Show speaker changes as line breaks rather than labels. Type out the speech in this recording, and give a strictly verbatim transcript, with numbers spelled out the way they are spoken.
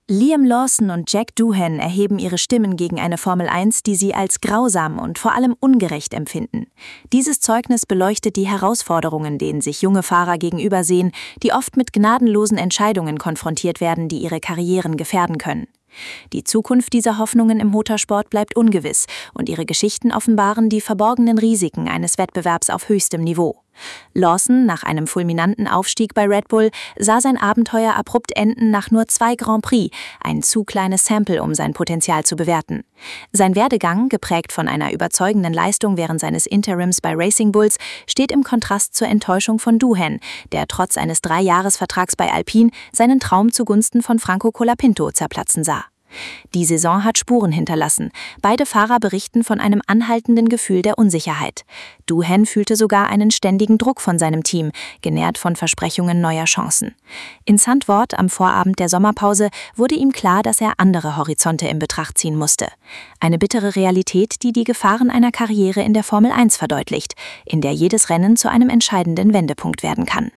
Liam Lawson und Jack Doohan erheben ihre Stimmen gegen eine Formel eins, die sie als grausam und vor allem ungerecht empfinden. Dieses Zeugnis beleuchtet die Herausforderungen, denen sich junge Fahrer gegenübersehen, die oft mit gnadenlosen Entscheidungen konfrontiert werden, die ihre Karrieren gefährden können. Die Zukunft dieser Hoffnungen im Motorsport bleibt ungewiss und ihre Geschichten offenbaren die verborgenen Risiken eines Wettbewerbs auf höchstem Niveau. Lawson, nach einem fulminanten Aufstieg bei Red Bull, sah sein Abenteuer abrupt enden nach nur zwei Grand Prix, ein zu kleines Sample, um sein Potenzial zu bewerten. Sein Werdegang, geprägt von einer überzeugenden Leistung während seines Interims bei Racing Bulls, steht im Kontrast zur Enttäuschung von Doohan, der trotz eines Dreijahresvertrags bei Alpine seinen Traum zugunsten von Franco Colapinto zerplatzen sah. Die Saison hat Spuren hinterlassen. Beide Fahrer berichten von einem anhaltenden Gefühl der Unsicherheit. Doohan fühlte sogar einen ständigen Druck von seinem Team, genährt von Versprechungen neuer Chancen. In Zandvoort am Vorabend der Sommerpause wurde ihm klar, dass er andere Horizonte in Betracht ziehen musste. Eine bittere Realität, die die Gefahren einer Karriere in der Formel eins verdeutlicht, in der jedes Rennen zu einem entscheidenden Wendepunkt werden kann.